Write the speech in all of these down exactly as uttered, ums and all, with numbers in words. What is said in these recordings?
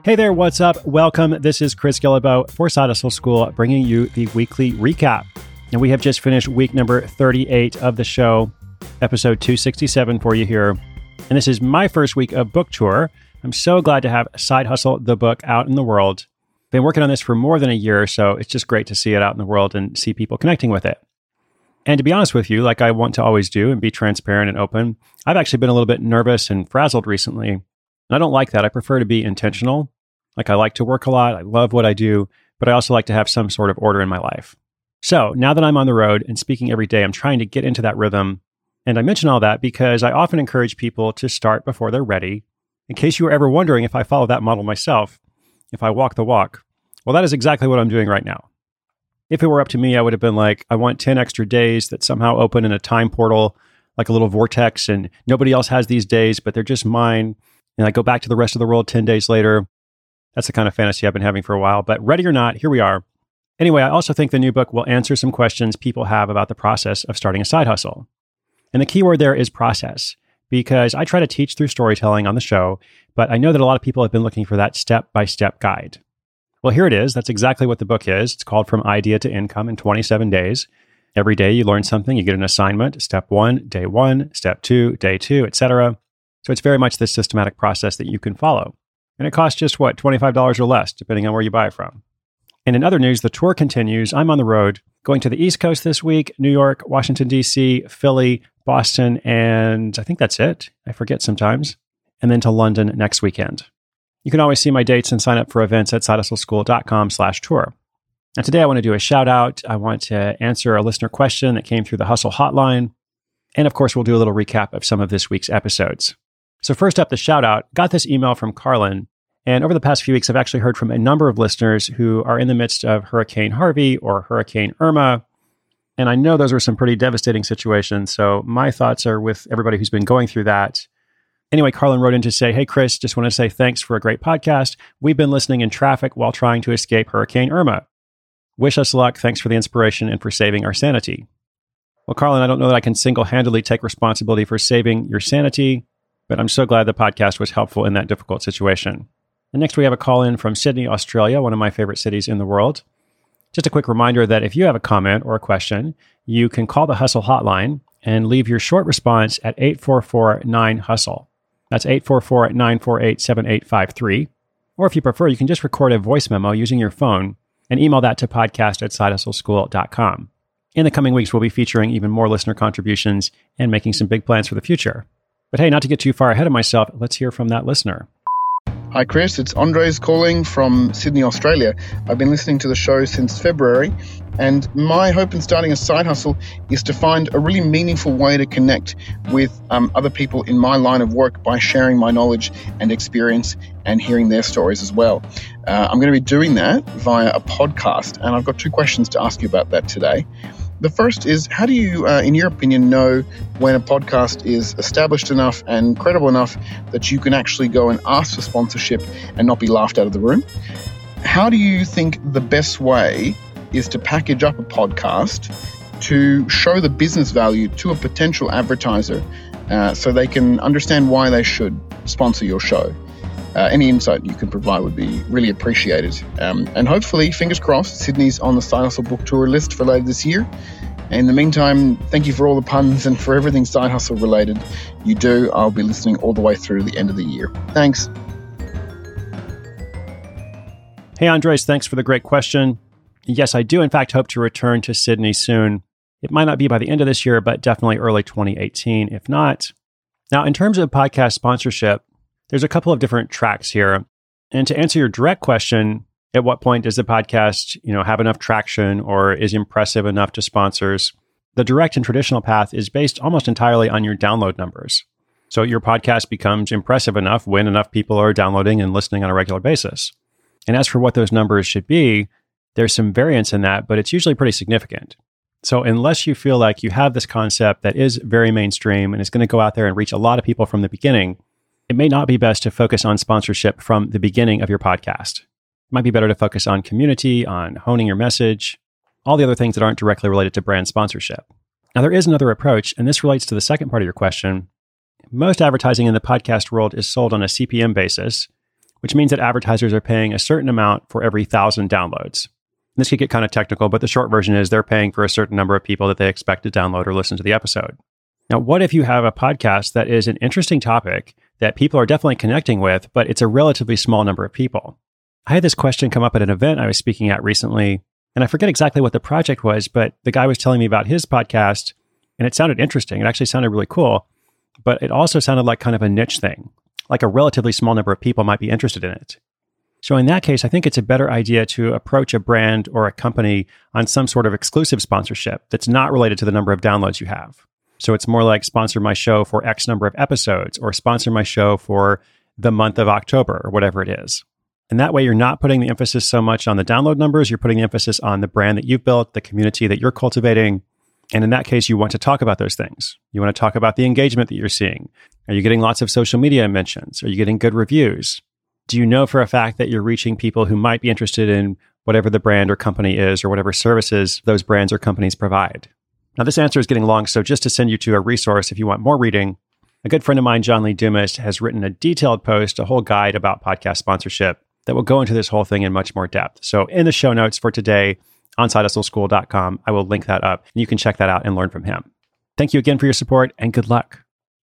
Hey there, what's up? Welcome. This is Chris Guillebeau for Side Hustle School, bringing you the weekly recap. And we have just finished week number thirty-eight of the show, episode two sixty-seven for you here. And this is my first week of book tour. I'm so glad to have Side Hustle, the book, out in the world. Been working on this for more than a year, so it's just great to see it out in the world and see people connecting with it. And to be honest with you, like I want to always do and be transparent and open, I've actually been a little bit nervous and frazzled recently. And I don't like that. I prefer to be intentional. Like I like to work a lot. I love what I do, but I also like to have some sort of order in my life. So now that I'm on the road and speaking every day, I'm trying to get into that rhythm. And I mention all that because I often encourage people to start before they're ready. In case you were ever wondering if I follow that model myself, if I walk the walk, well, that is exactly what I'm doing right now. If it were up to me, I would have been like, I want ten extra days that somehow open in a time portal, like a little vortex, and nobody else has these days, but they're just mine. And I go back to the rest of the world ten days later. That's the kind of fantasy I've been having for a while, but ready or not, here we are. Anyway, I also think the new book will answer some questions people have about the process of starting a side hustle. And the key word there is process, because I try to teach through storytelling on the show, but I know that a lot of people have been looking for that step-by-step guide. Well, here it is. That's exactly what the book is. It's called From Idea to Income in twenty-seven days. Every day you learn something, you get an assignment, step one, day one, step two, day two, et cetera. So it's very much this systematic process that you can follow. And it costs just, what, twenty-five dollars or less, depending on where you buy it from. And in other news, the tour continues. I'm on the road, going to the East Coast this week, New York, Washington, D C, Philly, Boston, and I think that's it. I forget sometimes. And then to London next weekend. You can always see my dates and sign up for events at sidehustleschool.com slash tour. And today I want to do a shout out. I want to answer a listener question that came through the Hustle Hotline. And of course, we'll do a little recap of some of this week's episodes. So first up, the shout out. Got this email from Carlin. And over the past few weeks, I've actually heard from a number of listeners who are in the midst of Hurricane Harvey or Hurricane Irma. And I know those were some pretty devastating situations. So my thoughts are with everybody who's been going through that. Anyway, Carlin wrote in to say, hey, Chris, just want to say thanks for a great podcast. We've been listening in traffic while trying to escape Hurricane Irma. Wish us luck. Thanks for the inspiration and for saving our sanity. Well, Carlin, I don't know that I can single-handedly take responsibility for saving your sanity, but I'm so glad the podcast was helpful in that difficult situation. And next we have a call in from Sydney, Australia, one of my favorite cities in the world. Just a quick reminder that if you have a comment or a question, you can call the Hustle Hotline and leave your short response at eight four four nine hustle. That's eight four four nine four eight seven eight five three. Or if you prefer, you can just record a voice memo using your phone and email that to podcast at sidehustleschool dot com. In the coming weeks, we'll be featuring even more listener contributions and making some big plans for the future. But hey, not to get too far ahead of myself, let's hear from that listener. Hi Chris, it's Andres calling from Sydney, Australia. I've been listening to the show since February, and my hope in starting a side hustle is to find a really meaningful way to connect with um, other people in my line of work by sharing my knowledge and experience and hearing their stories as well. Uh, I'm going to be doing that via a podcast, and I've got two questions to ask you about that today. The first is, how do you, uh, in your opinion, know when a podcast is established enough and credible enough that you can actually go and ask for sponsorship and not be laughed out of the room? How do you think the best way is to package up a podcast to show the business value to a potential advertiser uh, so they can understand why they should sponsor your show? Uh, any insight you can provide would be really appreciated. Um, and hopefully, fingers crossed, Sydney's on the Side Hustle book tour list for later this year. In the meantime, thank you for all the puns and for everything Side Hustle related you do. I'll be listening all the way through the end of the year. Thanks. Hey, Andres, thanks for the great question. Yes, I do in fact hope to return to Sydney soon. It might not be by the end of this year, but definitely early twenty eighteen, if not. Now, in terms of podcast sponsorship, there's a couple of different tracks here. And to answer your direct question, at what point does the podcast, you know, have enough traction or is impressive enough to sponsors? The direct and traditional path is based almost entirely on your download numbers. So your podcast becomes impressive enough when enough people are downloading and listening on a regular basis. And as for what those numbers should be, there's some variance in that, but it's usually pretty significant. So unless you feel like you have this concept that is very mainstream and is going to go out there and reach a lot of people from the beginning, it may not be best to focus on sponsorship from the beginning of your podcast. It might be better to focus on community, on honing your message, all the other things that aren't directly related to brand sponsorship. Now, there is another approach, and this relates to the second part of your question. Most advertising in the podcast world is sold on a C P M basis, which means that advertisers are paying a certain amount for every thousand downloads. This could get kind of technical, but the short version is they're paying for a certain number of people that they expect to download or listen to the episode. Now, what if you have a podcast that is an interesting topic that people are definitely connecting with, but it's a relatively small number of people? I had this question come up at an event I was speaking at recently, and I forget exactly what the project was, but the guy was telling me about his podcast, and it sounded interesting. It actually sounded really cool, but it also sounded like kind of a niche thing, like a relatively small number of people might be interested in it. So in that case, I think it's a better idea to approach a brand or a company on some sort of exclusive sponsorship that's not related to the number of downloads you have. So it's more like sponsor my show for X number of episodes, or sponsor my show for the month of October, or whatever it is. And that way you're not putting the emphasis so much on the download numbers, you're putting the emphasis on the brand that you've built, the community that you're cultivating. And in that case, you want to talk about those things. You want to talk about the engagement that you're seeing. Are you getting lots of social media mentions? Are you getting good reviews? Do you know for a fact that you're reaching people who might be interested in whatever the brand or company is, or whatever services those brands or companies provide? Now, this answer is getting long, so just to send you to a resource if you want more reading, a good friend of mine, John Lee Dumas, has written a detailed post, a whole guide about podcast sponsorship that will go into this whole thing in much more depth. So in the show notes for today on side hustle school dot com, I will link that up, and you can check that out and learn from him. Thank you again for your support, and good luck.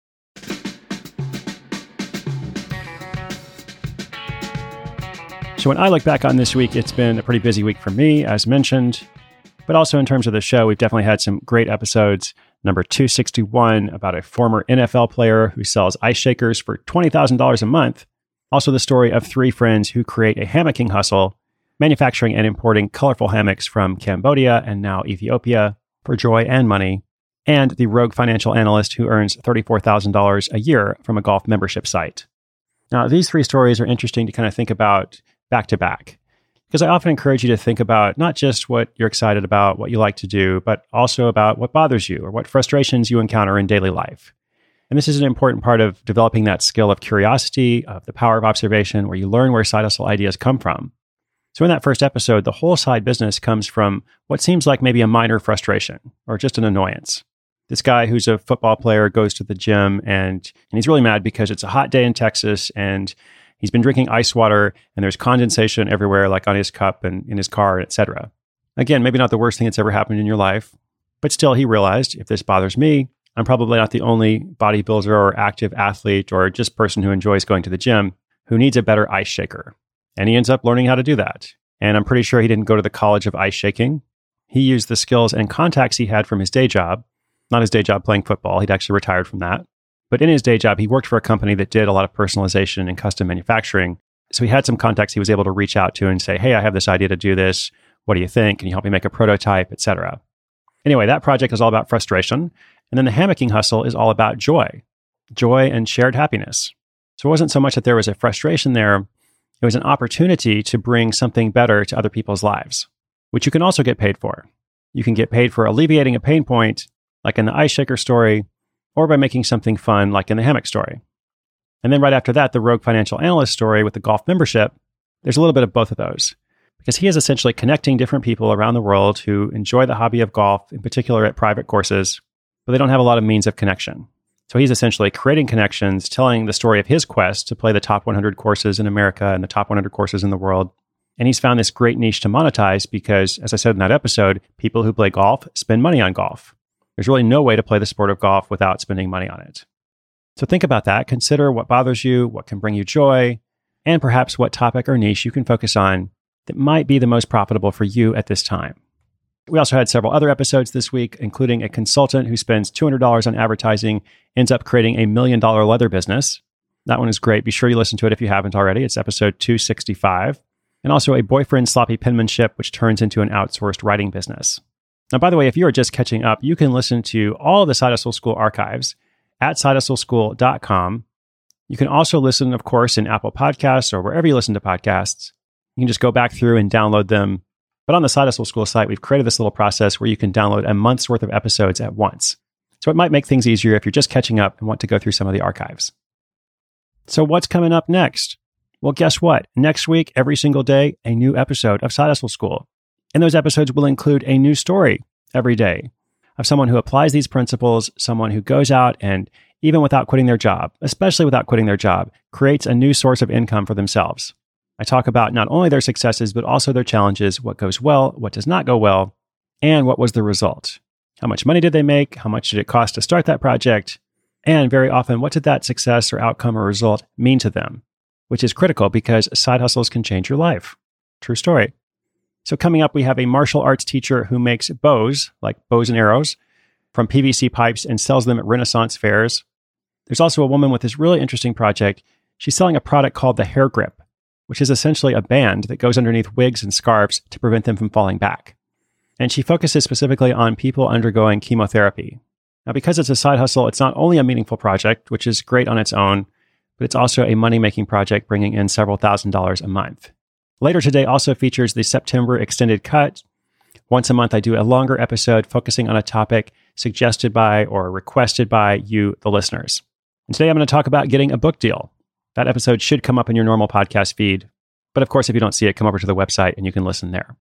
So when I look back on this week, it's been a pretty busy week for me, as mentioned, but also in terms of the show, we've definitely had some great episodes. Number two sixty-one, about a former N F L player who sells ice shakers for twenty thousand dollars a month. Also the story of three friends who create a hammocking hustle, manufacturing and importing colorful hammocks from Cambodia and now Ethiopia for joy and money. And the rogue financial analyst who earns thirty-four thousand dollars a year from a golf membership site. Now, these three stories are interesting to kind of think about back to back, because I often encourage you to think about not just what you're excited about, what you like to do, but also about what bothers you or what frustrations you encounter in daily life. And this is an important part of developing that skill of curiosity, of the power of observation, where you learn where side hustle ideas come from. So in that first episode, the whole side business comes from what seems like maybe a minor frustration or just an annoyance. This guy who's a football player goes to the gym and, and he's really mad because it's a hot day in Texas and he's been drinking ice water and there's condensation everywhere, like on his cup and in his car, et cetera. Again, maybe not the worst thing that's ever happened in your life, but still he realized, if this bothers me, I'm probably not the only bodybuilder or active athlete or just person who enjoys going to the gym who needs a better ice shaker. And he ends up learning how to do that. And I'm pretty sure he didn't go to the College of Ice Shaking. He used the skills and contacts he had from his day job, not his day job playing football. He'd actually retired from that. But in his day job, he worked for a company that did a lot of personalization and custom manufacturing. So he had some contacts he was able to reach out to and say, hey, I have this idea to do this. What do you think? Can you help me make a prototype, et cetera? Anyway, that project is all about frustration. And then the hammocking hustle is all about joy, joy and shared happiness. So it wasn't so much that there was a frustration there. It was an opportunity to bring something better to other people's lives, which you can also get paid for. You can get paid for alleviating a pain point, like in the ice shaker story, or by making something fun, like in the hammock story. And then right after that, the rogue financial analyst story with the golf membership, there's a little bit of both of those, because he is essentially connecting different people around the world who enjoy the hobby of golf, in particular at private courses, but they don't have a lot of means of connection. So he's essentially creating connections, telling the story of his quest to play the top one hundred courses in America and the top one hundred courses in the world. And he's found this great niche to monetize because, as I said in that episode, people who play golf spend money on golf. There's really no way to play the sport of golf without spending money on it. So think about that. Consider what bothers you, what can bring you joy, and perhaps what topic or niche you can focus on that might be the most profitable for you at this time. We also had several other episodes this week, including a consultant who spends two hundred dollars on advertising, ends up creating a million dollar leather business. That one is great. Be sure you listen to it if you haven't already. It's episode two sixty-five. And also a boyfriend sloppy penmanship, which turns into an outsourced writing business. Now, by the way, if you are just catching up, you can listen to all of the Side Hustle School archives at side hustle school dot com. You can also listen, of course, in Apple Podcasts or wherever you listen to podcasts. You can just go back through and download them. But on the Side Hustle School site, we've created this little process where you can download a month's worth of episodes at once. So it might make things easier if you're just catching up and want to go through some of the archives. So what's coming up next? Well, guess what? Next week, every single day, a new episode of Side Hustle School. And those episodes will include a new story every day of someone who applies these principles, someone who goes out and even without quitting their job, especially without quitting their job, creates a new source of income for themselves. I talk about not only their successes, but also their challenges, what goes well, what does not go well, and what was the result. How much money did they make? How much did it cost to start that project? And very often, what did that success or outcome or result mean to them? Which is critical because side hustles can change your life. True story. So coming up, we have a martial arts teacher who makes bows, like bows and arrows, from P V C pipes and sells them at Renaissance fairs. There's also a woman with this really interesting project. She's selling a product called the Hair Grip, which is essentially a band that goes underneath wigs and scarves to prevent them from falling back. And she focuses specifically on people undergoing chemotherapy. Now, because it's a side hustle, it's not only a meaningful project, which is great on its own, but it's also a money-making project bringing in several thousand dollars a month. Later today also features the September extended cut. Once a month, I do a longer episode focusing on a topic suggested by or requested by you, the listeners. And today I'm going to talk about getting a book deal. That episode should come up in your normal podcast feed. But of course, if you don't see it, come over to the website and you can listen there.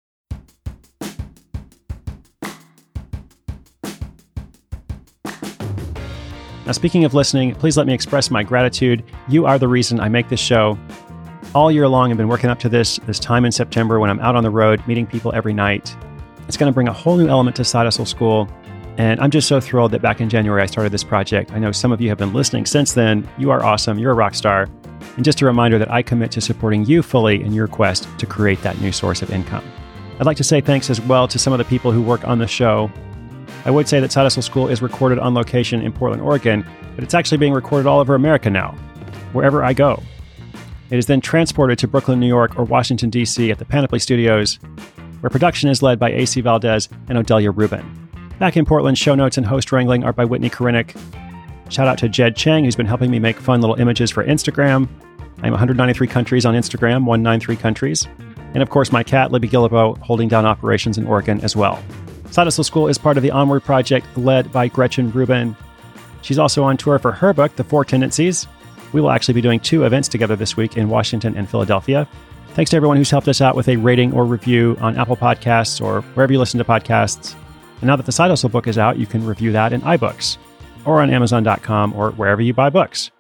Now, speaking of listening, please let me express my gratitude. You are the reason I make this show. All year long, I've been working up to this, this time in September when I'm out on the road, meeting people every night. It's going to bring a whole new element to Side Hustle School. And I'm just so thrilled that back in January, I started this project. I know some of you have been listening since then. You are awesome. You're a rock star. And just a reminder that I commit to supporting you fully in your quest to create that new source of income. I'd like to say thanks as well to some of the people who work on the show. I would say that Side Hustle School is recorded on location in Portland, Oregon, but it's actually being recorded all over America now, wherever I go. It is then transported to Brooklyn, New York, or Washington, D C at the Panoply Studios, where production is led by A C Valdez and Odelia Rubin. Back in Portland, show notes and host wrangling are by Whitney Korinek. Shout out to Jed Chang, who's been helping me make fun little images for Instagram. I'm one hundred ninety-three countries on Instagram, one hundred ninety-three countries. And of course, my cat, Libby Guillebeau, holding down operations in Oregon as well. Side Hustle School is part of the Onward Project led by Gretchen Rubin. She's also on tour for her book, The Four Tendencies. We will actually be doing two events together this week in Washington and Philadelphia. Thanks to everyone who's helped us out with a rating or review on Apple Podcasts or wherever you listen to podcasts. And now that the Side Hustle book is out, you can review that in iBooks or on Amazon dot com or wherever you buy books.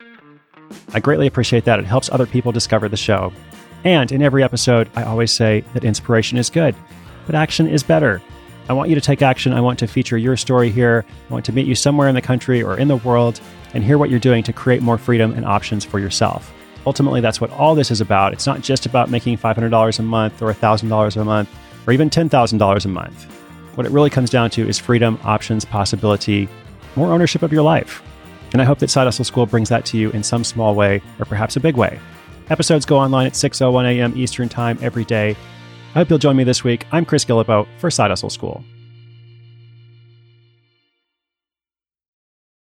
I greatly appreciate that. It helps other people discover the show. And in every episode, I always say that inspiration is good, but action is better. I want you to take action. I want to feature your story here. I want to meet you somewhere in the country or in the world and hear what you're doing to create more freedom and options for yourself. Ultimately, that's what all this is about. It's not just about making five hundred dollars a month or one thousand dollars a month or even ten thousand dollars a month. What it really comes down to is freedom, options, possibility, more ownership of your life. And I hope that Side Hustle School brings that to you in some small way or perhaps a big way. Episodes go online at six oh one a.m. Eastern Time every day. I hope you'll join me this week. I'm Chris Guillebeau for Side Hustle School.